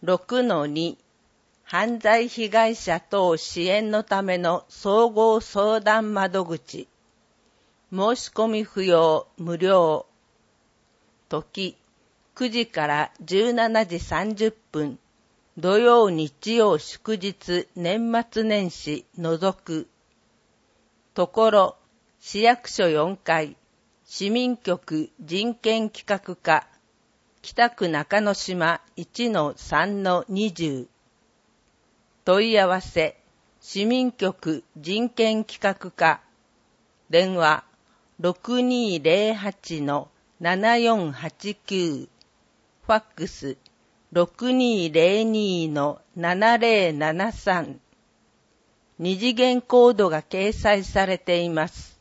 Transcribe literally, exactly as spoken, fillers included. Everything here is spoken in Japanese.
ろくのに 犯罪被害者等支援のための総合相談窓口。申し込み不要、無料。時、くじからじゅうしちじさんじゅっぷん。土曜、日曜、祝日、年末年始、除く。ところ、市役所よんかい、市民局人権企画課、北区中之島 いちのさんのにじゅう。問い合わせ、市民局人権企画課、電話 ろくにーぜろはちのななよんはちきゅう、ファックス ろくにーぜろにのななぜろななさん。二次元コードが掲載されています。